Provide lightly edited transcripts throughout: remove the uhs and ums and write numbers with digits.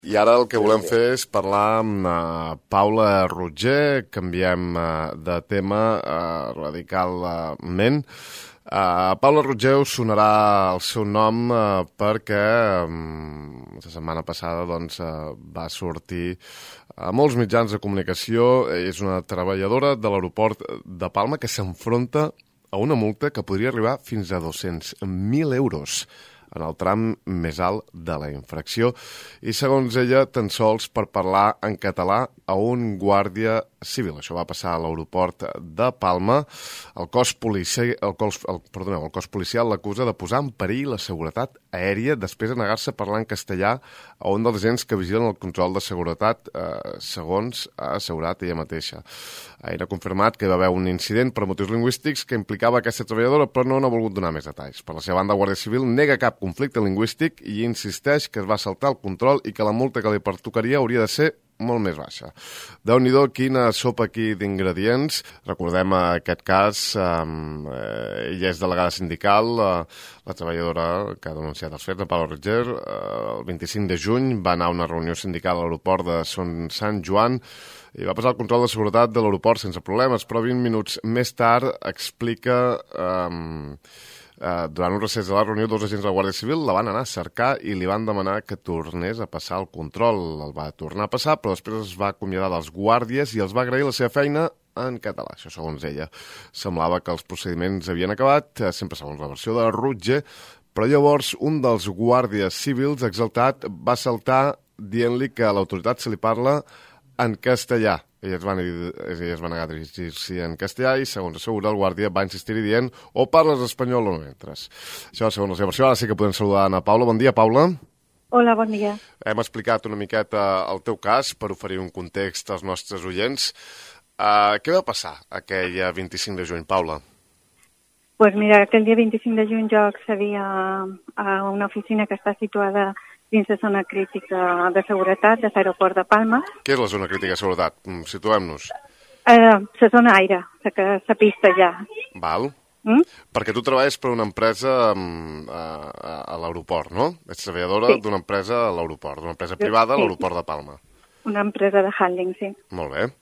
I ara el que volem fer és parlar amb Paula Roger, canviem de tema radicalment. Paula Roger us sonarà el seu nom perquè la setmana passada va sortir a molts mitjans de comunicació. És una treballadora de l'aeroport de Palma que s'enfronta a una multa que podria arribar fins a 200.000 euros en el tram més alt de la infracció, i segons ella, tan sols per parlar en català a un guàrdia civil. Això va passar a l'aeroport de Palma. El cos policial l'acusa de posar en perill la seguretat aèria després de negar-se a parlar en castellà a un dels agents que vigilen el control de seguretat, segons ha assegurat ella mateixa. Ella ha confirmat que hi va haver un incident per motius lingüístics que implicava aquesta treballadora, però no n'ha volgut donar més detalls. Per la seva banda, el Guàrdia Civil nega cap conflicte lingüístic i insisteix que es va saltar el control i que la multa que li pertocaria hauria de ser molt més baixa. Déu-n'hi-do, quina sopa aquí d'ingredients. Recordem aquest cas, ella és delegada sindical, la treballadora que ha denunciat els fets, la Paula Roger, el 25 de juny va anar a una reunió sindical a l'aeroport de Sant Joan i va passar el control de seguretat de l'aeroport sense problemes, però 20 minuts més tard explica durant un recés de la reunió, dos agents de la Guàrdia Civil la van anar a cercar i li van demanar que tornés a passar el control. El va tornar a passar, però després es va acomiadar dels guàrdies i els va agrair la seva feina en català. Això segons ella. Semblava que els procediments havien acabat, sempre segons la versió de Roger, però llavors un dels guàrdies civils, exaltat, va saltar dient-li que a l'autoritat se li parla en castellà. Elles van negar a dirigir-s'hi en castellà i, segons assegura, el guàrdia va insistir-hi dient o parles espanyol o no entres. Això, segons la seva versió. Ara sí que podem saludar Ana Paula. Bon dia, Paula. Hola, bon dia. Hem explicat una miqueta el teu cas per oferir un context als nostres oients. Què va passar aquell 25 de juny, Paula? Pues mira, aquell dia 25 de juny jo accedia a una oficina que està situada dins la zona crítica de seguretat de l'aeroport de Palma. Què és la zona crítica de seguretat? Situem-nos. La zona aire, la pista ja. Val. Perquè tu treballes per una empresa a l'aeroport, no? Ets treballadora d'una empresa a l'aeroport, d'una empresa privada a l'aeroport de Palma. Una empresa de handling, sí. Molt bé.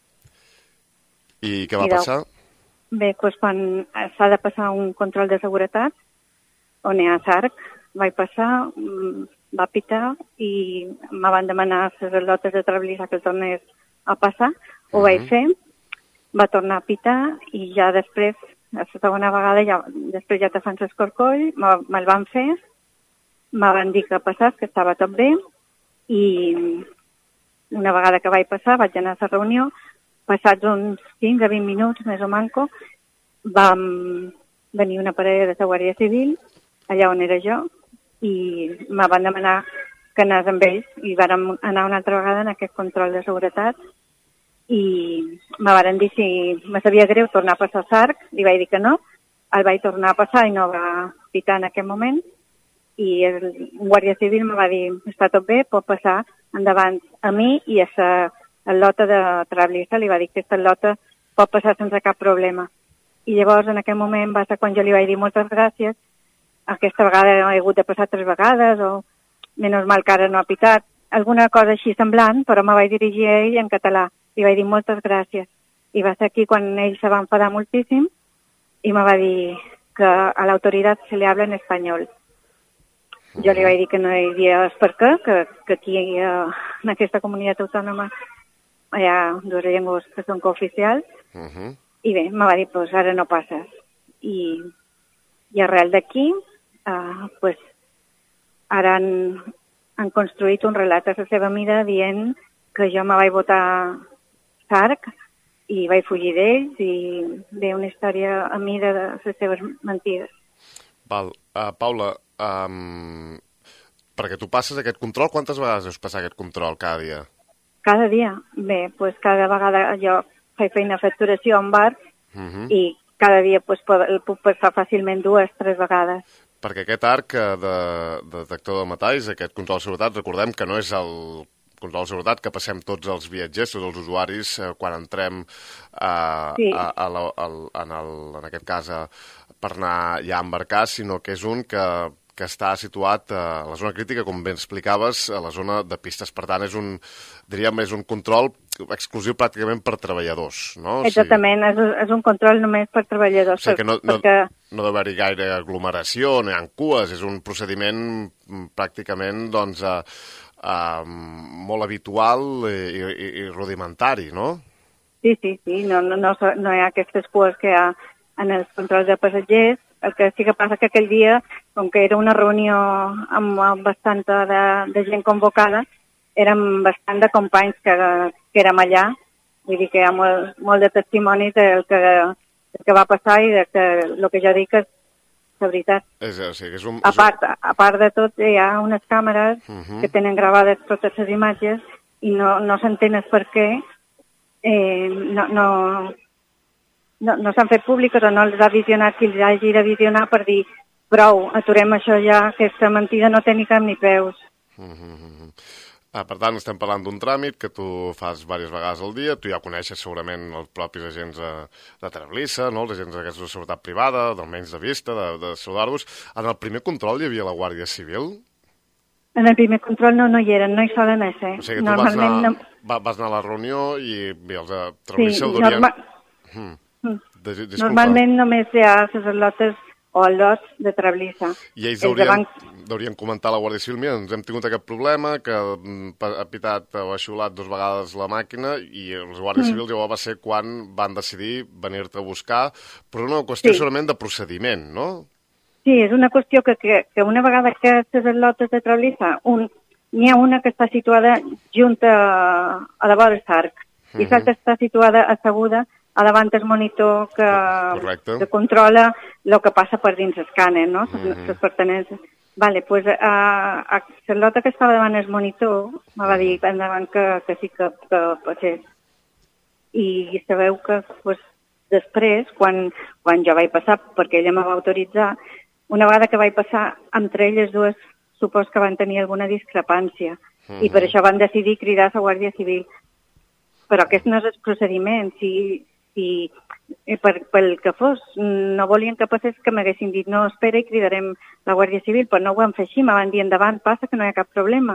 I què va passar? Bé, doncs quan s'ha de passar un control de seguretat, on hi ha SARC, vaig passar, va pitar i me van demanar les lotes de travelissa que el tornés a passar. Ho vaig fer, va tornar a pitar i ja després, la segona vegada, després ja te fan l'escorcoll, me'l van fer, me van dir que passés, que estava tot bé, i una vegada que vaig passar vaig anar a la reunió, passats uns 15 a 20 minuts, més o manco, vam venir una parella de la Guàrdia Civil, allà on era jo, i me van demanar que anés amb ells i vàrem anar una altra vegada en aquest control de seguretat i me varen dir si me sabia greu tornar a passar SARC, li vaig dir que no, el vaig tornar a passar i no va pitar en aquest moment i el guàrdia civil me va dir està tot bé, pot passar endavant a mi i a la lota de travelista, li va dir que aquesta lota pot passar sense cap problema. I llavors en aquell moment va ser quan jo li vaig dir moltes gràcies. Aquesta vegada he hagut de passar 3 vegades, o menys mal que ara no ha pitat. Alguna cosa així semblant, però me vaig dirigir a ell en català. Li vaig dir moltes gràcies. I va ser aquí quan ell se va enfadar moltíssim i me va dir que a l'autoritat se li habla en espanyol. Jo li vaig dir que no hi havia per què, que aquí en aquesta comunitat autònoma hi ha 2 llengües que són cooficials. I bé, me va dir, doncs ara no passes. I arrel d'aquí, ara han construït un relat a la seva mida dient que jo me vaig votar SARC i vaig fugir d'ells i ve una història a mida de les seves mentides. Val. Paula, perquè tu passes aquest control, quantes vegades deus passar aquest control cada dia? Cada dia? Bé, doncs cada vegada jo faig feina a facturació a un bar i cada dia el puc passar fàcilment 2 o 3 vegades. Perquè aquest arc de detector de metalls, aquest control de seguretat, recordem que no és el control de seguretat que passem tots els viatgers, tots els usuaris, quan entrem en aquest cas per anar ja a embarcar, sinó que és un que que està situat a la zona crítica, com ben explicaves, a la zona de pistes. Per tant, és un control exclusiu pràcticament per treballadors, no? Exactament, és un control només per treballadors. O sigui que no deu haver-hi gaire aglomeració, no hi ha cues, és un procediment pràcticament, doncs, molt habitual i rudimentari, no? Sí, no hi ha aquestes cues que hi ha en els controls de passatgers. El que sí que passa que aquell dia, com que era una reunió amb bastanta de gent convocada, érem bastant de companys que érem allà. Vull dir que hi ha molt de testimonis del que va passar i el que jo dic és la veritat. A part de tot, hi ha unes càmeres que tenen gravades totes les imatges i no s'entén per què no s'han fet públiques o no els ha visionat qui els hagi de visionar per dir prou, aturem això ja, aquesta mentida no té ni cap ni peus. Per tant, estem parlant d'un tràmit que tu fas diverses vegades al dia, tu ja coneixes segurament els propis agents de Treblissa, no? Els agents d'aquesta seguretat privada, d'almenys de vista, de saludar-vos. En el primer control hi havia la Guàrdia Civil? En el primer control no hi eren, no hi solen ser. O sigui que tu vas anar a la reunió i els de Treblissa ho durien... Normalment només hi ha sacerdotes o al·lots de Treblissa. I ells deurien comentar a la Guàrdia Civil, mira, ens hem tingut aquest problema, que ha pitat o ha xiulat 2 vegades la màquina i els Guàrdies Civils llavors va ser quan van decidir venir-te a buscar, però una qüestió solament de procediment, no? Sí, és una qüestió que una vegada que aquestes al·lotes de Treblissa, n'hi ha una que està situada junta a la vora Sarc i l'altra està situada asseguda a davant del monitor que controla el que passa per dins l'escàner, no? Les pertinences. Vale, doncs la lota que estava davant el monitor me va dir endavant que sí que passés. I sabeu que després, quan jo vaig passar, perquè ella me va autoritzar, una vegada que vaig passar, entre elles dues, supos que van tenir alguna discrepància. I per això van decidir cridar a la Guàrdia Civil. Però aquest no és el procediment. Si pel que fos, no volien que passés, que m'haguessin dit no, espera i cridarem la Guàrdia Civil, però no ho van fer així, me van dir endavant, passa que no hi ha cap problema.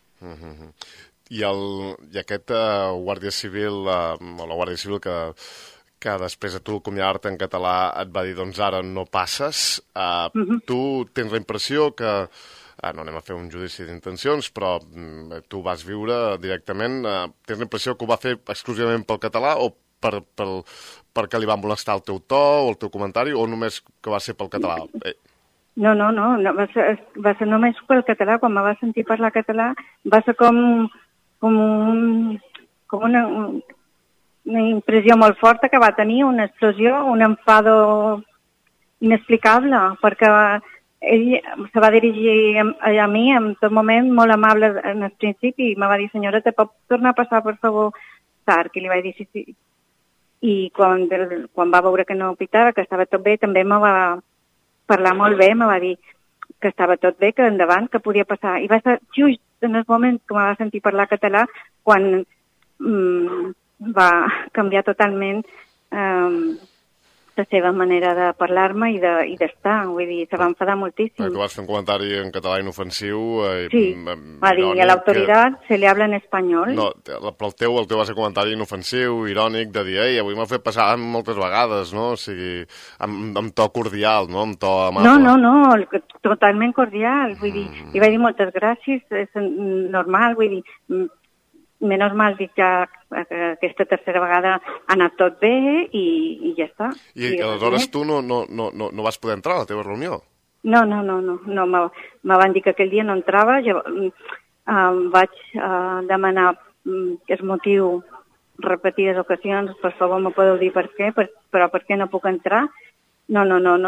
I aquest Guàrdia Civil, o la Guàrdia Civil que després de tu acomiadar-te en català et va dir doncs ara no passes, tu tens la impressió que, no anem a fer un judici d'intencions, però tu vas viure directament, tens la impressió que ho va fer exclusivament pel català o perquè li va molestar el teu to o el teu comentari, o només que va ser pel català? No, va ser només pel català. Quan me va sentir parlar català va ser com una impressió molt forta que va tenir, una explosió, un enfado inexplicable, perquè ell se va dirigir a mi en tot moment molt amable en el principi i me va dir, senyora, te pot tornar a passar, per favor, Sarc? I li vaig dir sí. I quan va veure que no pitava, que estava tot bé, també me va parlar molt bé, me va dir que estava tot bé, que endavant, que podia passar. I va ser just en el moment que me va sentir parlar català quan va canviar totalment la seva manera de parlar-me i d'estar. Vull dir, se va enfadar moltíssim. Tu vas fer un comentari en català inofensiu. Sí, va dir, a l'autoritat se li habla en espanyol. No, però el teu va ser un comentari inofensiu, irònic, de dir, ei, avui m'ha fet passar moltes vegades, no? O sigui, amb to cordial, no? Amb to amable. No, totalment cordial. Vull dir, li vaig dir moltes gràcies, és normal, vull dir, menys mal dic que aquesta tercera vegada ha anat tot bé i ja està. I aleshores tu no vas poder entrar a la teva reunió? No, me van dir que aquell dia no entrava, jo vaig demanar el motiu repetides ocasions, per favor me podeu dir per què, però per què no puc entrar? No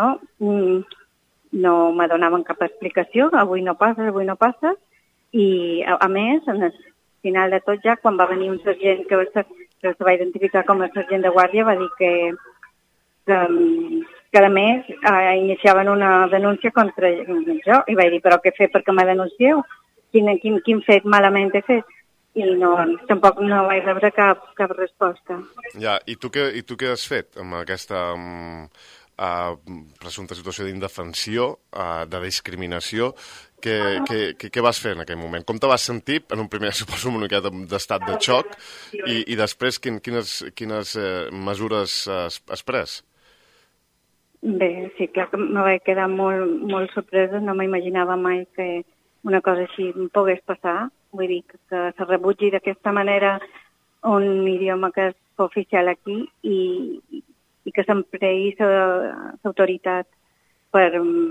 me donaven cap explicació, avui no passa, i a més, en el final de tot ja, quan va venir un sergent que es va identificar com a sergent de guàrdia, va dir que a més iniciaven una denúncia contra jo, i vaig dir, però què fer perquè me denuncieu? Quin fet malament he fet? I tampoc no vaig rebre cap resposta. Ja, i tu què has fet amb aquesta... presumpta situació d'indefensió, de discriminació. Què vas fer en aquell moment? Com te vas sentir? En un primer, suposo, una miqueta d'estat de xoc, i després quines mesures has pres? Bé, sí, clar que me vaig quedar molt sorpresa, no m'imaginava mai que una cosa així em pogués passar. Vull dir que se rebutgi d'aquesta manera un idioma que és oficial aquí i que s'emprei l'autoritat per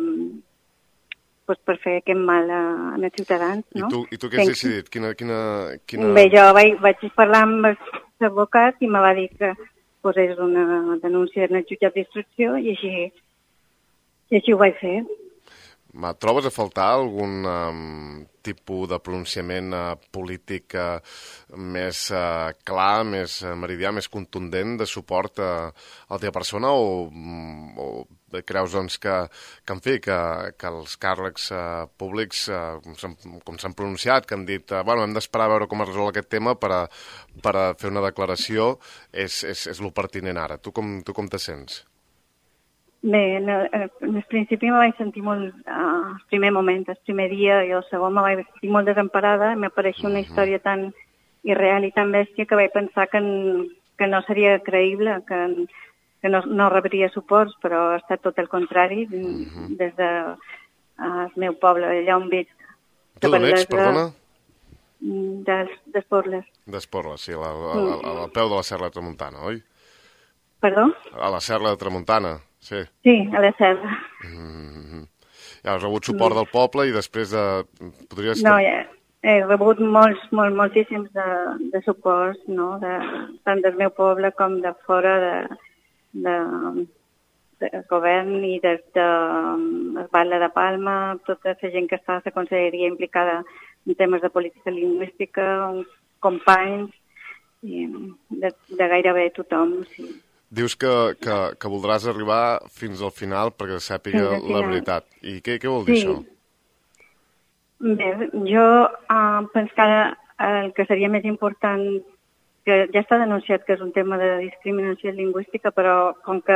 fer aquest mal als ciutadans, no? I tu què has decidit? Bé, jo vaig parlar amb l'advocat i me va dir que posés una denúncia en el jutjat d'instrucció i així ho vaig fer. Trobes a faltar algun tipus de pronunciament polític més clar, més meridià, més contundent de suport a la teva persona, o creus doncs, que en fi, que els càrrecs públics, com s'han pronunciat, que han dit hem d'esperar a veure com es resol aquest tema per a fer una declaració, és el pertinent ara. Tu com te sents? Bé, en el principi me vaig sentir molt, el primer moment, el primer dia, i el segon me vaig sentir molt desemparada, m'apareixia una història tan irreal i tan bèstia que vaig pensar que no seria creïble, que no rebria suports, però ha estat tot el contrari, des del meu poble, allà on visc. Tu d'on ets, perdona? D'Esporles. D'Esporles, sí, al peu de la Serra de Tramuntana, oi? Perdó? A la Serra de Tramuntana, sí. Sí, a la Serra. Ja has rebut suport del poble i després podries... No, ja he rebut moltíssims de suports, no? Tant del meu poble com de fora del govern i des de Batlle de Palma, tota la gent que està a la conselleria implicada en temes de política lingüística, companys, de gairebé tothom, sí. Dius que voldràs arribar fins al final perquè sàpiga la veritat. I què vol dir això? Bé, jo penso que el que seria més important, que ja està denunciat que és un tema de discriminació lingüística, però com que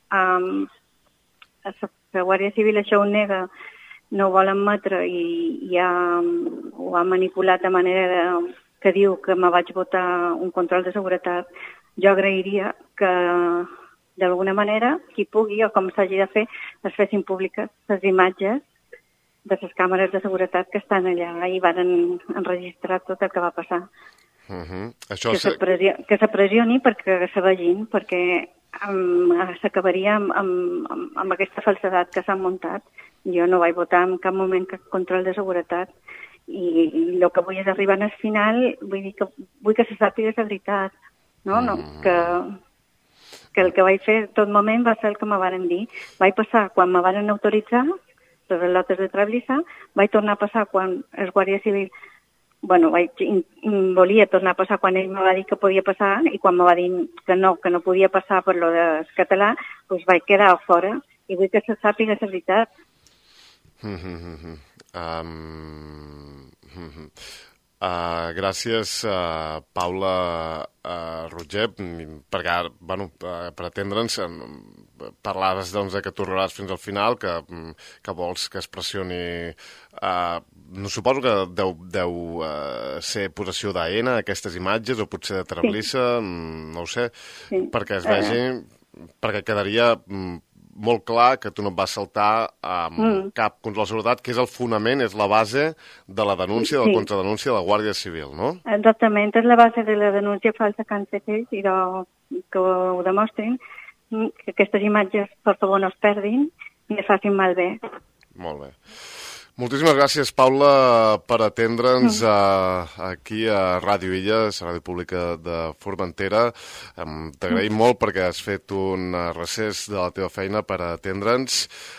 la Guàrdia Civil això ho nega, no ho vol admetre i ho ha manipulat de manera que diu que me vaig votar un control de seguretat, jo agrairia que, d'alguna manera, qui pugui o com s'hagi de fer, es fessin públiques les imatges de les càmeres de seguretat que estan allà i van enregistrar tot el que va passar. Que s'apressioni perquè se vegin, perquè s'acabaria amb aquesta falsedat que s'ha muntat. Jo no vaig votar en cap moment cap control de seguretat i el que vull és arribar al final, vull que se sàpiga la veritat. No, que el que vaig fer tot moment va ser el que me varen dir. Vaig passar quan me varen autoritzar les lotes de Trablissa, vaig tornar a passar quan el Guàrdia Civil, volia tornar a passar quan ell me va dir que podia passar i quan me va dir que no podia passar per lo del català, doncs vaig quedar fora i vull que se sàpiga la veritat. Gràcies, Paula Roger, per atendre'ns. Parlaves que tu arribaràs fins al final, que vols que es pressioni... No suposo que deu ser possessió d'AENA, aquestes imatges, o potser de Trablissa, no ho sé, perquè es vegi, perquè quedaria molt clar que tu no et vas saltar cap contra la seguretat, que és el fonament, és la base de la denúncia, de la contradenúncia de la Guàrdia Civil, no? Exactament, és la base de la denúncia falsa que han fet ells i que ho demostrin, que aquestes imatges, per favor, no es perdin i es facin malbé. Molt bé. Moltíssimes gràcies, Paula, per atendre'ns aquí a Ràdio Illes, a Ràdio Pública de Formentera. T'agraïm molt perquè has fet un recés de la teva feina per atendre'ns.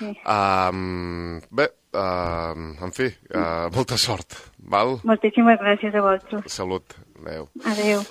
Bé, en fi, molta sort. Val? Moltíssimes gràcies a vosaltres. Salut. Adéu. Adéu.